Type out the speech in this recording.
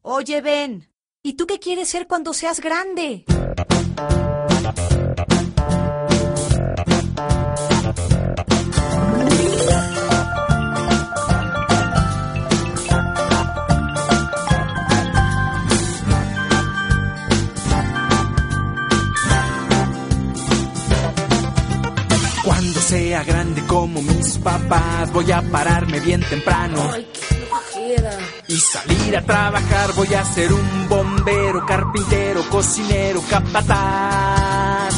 Oye, Ben, ¿y tú qué quieres ser cuando seas grande? Cuando sea grande como mis papás, voy a pararme bien temprano. ¡Ay, qué flojera! Y salir a trabajar, voy a ser un bombero, carpintero, cocinero, capataz.